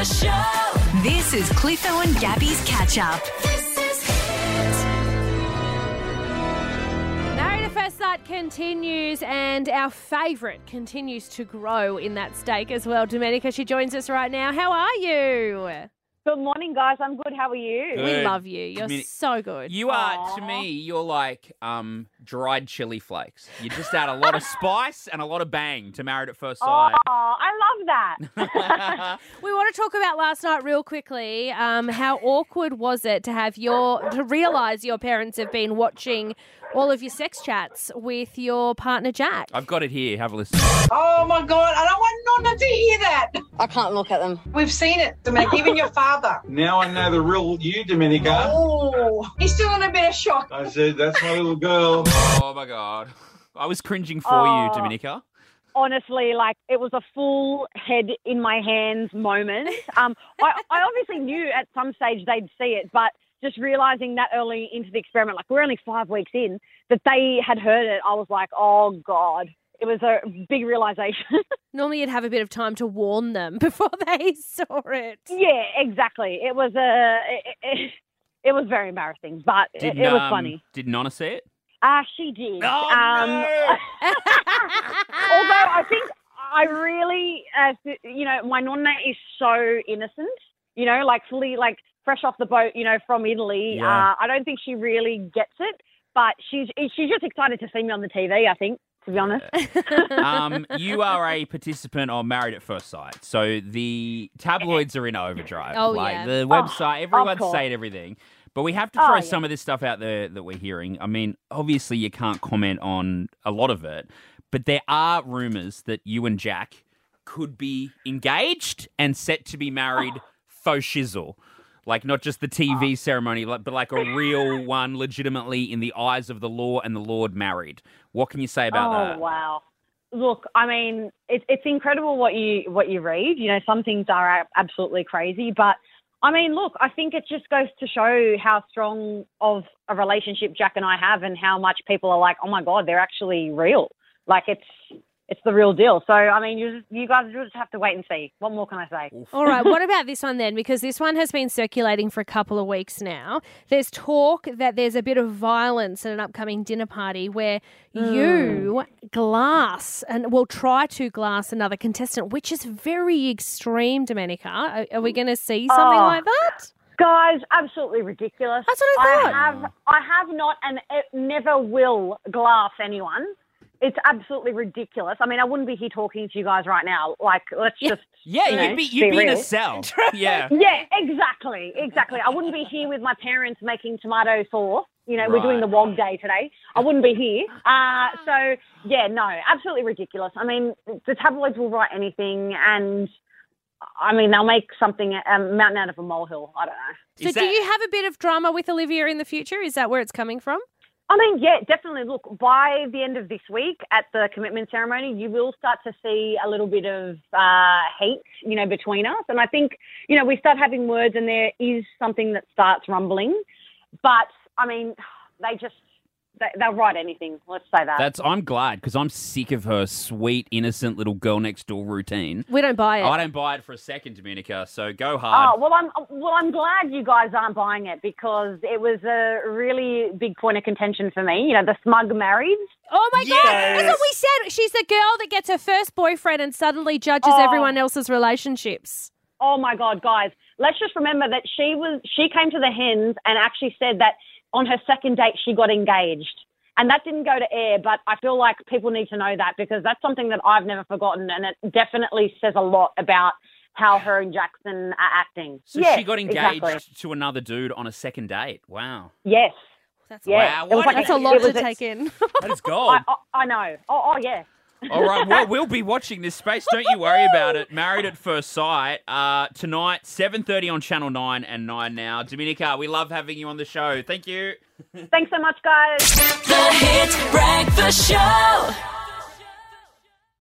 Breakfast Show. This is Cliffo and Gabby's Catch Up. Married at First Sight continues, and our favourite continues to grow in that stake as well. Domenica, she joins us right now. How are you? Good morning, guys. I'm good. How are you? We love you. You're so good. You are, to me, you're like dried chili flakes. You just add a lot of spice and a lot of bang to Married at First Sight. Oh, I love that. We want to talk about last night real quickly. How awkward was it to realise your parents have been watching all of your sex chats with your partner, Jack? I've got it here. Have a listen. Oh, my God. I don't want Nonna to hear that. I can't look at them. We've seen it, Domenica, even your father. Now I know the real you, Domenica. Oh, he's still in a bit of shock. I said, that's my little girl. Oh, my God. I was cringing for you, Domenica. Honestly, like, it was a full head in my hands moment. I obviously knew at some stage they'd see it, but just realising that early into the experiment, like we're only 5 weeks in, that they had heard it, I was like, oh, God. It was a big realisation. Normally you'd have a bit of time to warn them before they saw it. Yeah, exactly. It was it was very embarrassing, but it was funny. Did Nonna see it? She did. Oh, no! Although I think I really, my nonna is so innocent, like fully, like fresh off the boat, from Italy. Yeah. I don't think she really gets it, but she's just excited to see me on the TV, I think, to be honest. You are a participant on Married at First Sight, so the tabloids are in overdrive. Oh, yeah. The website, everyone's course. saying everything. But we have to throw some of this stuff out there that we're hearing. I mean, obviously you can't comment on a lot of it, but there are rumours that you and Jack could be engaged and set to be married faux shizzle. Like, not just the TV ceremony, but like a real one, legitimately in the eyes of the law and the Lord married. What can you say about that? Oh, wow. Look, I mean, it's incredible what you read. Some things are absolutely crazy, but I mean, look, I think it just goes to show how strong of a relationship Jack and I have, and how much people are like, oh my God, they're actually real. Like, it's the real deal. So, I mean, you guys just have to wait and see. What more can I say? All right, what about this one then? Because this one has been circulating for a couple of weeks now. There's talk that there's a bit of violence at an upcoming dinner party where you glass and will try to glass another contestant, which is very extreme, Domenica. Are we going to see something like that? Guys, absolutely ridiculous. That's what I thought. I have not and it never will glass anyone. It's absolutely ridiculous. I mean, I wouldn't be here talking to you guys right now. Like, let's just you'd be in a cell. Yeah. Yeah, exactly. I wouldn't be here with my parents making tomato sauce. We're doing the WOG day today. I wouldn't be here. Absolutely ridiculous. I mean, the tabloids will write anything, and I mean, they'll make something, a mountain out of a molehill. I don't know. So do you have a bit of drama with Olivia in the future? Is that where it's coming from? I mean, yeah, definitely. Look, by the end of this week at the commitment ceremony, you will start to see a little bit of heat, between us. And I think, we start having words and there is something that starts rumbling. But, I mean, they'll write anything. Let's say that. I'm glad, because I'm sick of her sweet, innocent little girl next door routine. We don't buy it. I don't buy it for a second, Domenica, so go hard. Oh, I'm glad you guys aren't buying it, because it was a really big point of contention for me. The smug marrieds. Oh, my God. That's what we said. She's the girl that gets her first boyfriend and suddenly judges everyone else's relationships. Oh, my God, guys. Let's just remember that she came to the Hens and actually said that on her second date, she got engaged. And that didn't go to air, but I feel like people need to know that, because that's something that I've never forgotten, and it definitely says a lot about how her and Jackson are acting. So she got engaged to another dude on a second date. Wow. Yes. That's wow. That's a lot to take in. That is gold. I know. Oh, yeah. All right, well, we'll be watching this space. Don't you worry about it. Married at First Sight tonight, 7:30 on Channel 9 and 9 Now. Domenica, we love having you on the show. Thank you. Thanks so much, guys. The Hit Breakfast Show.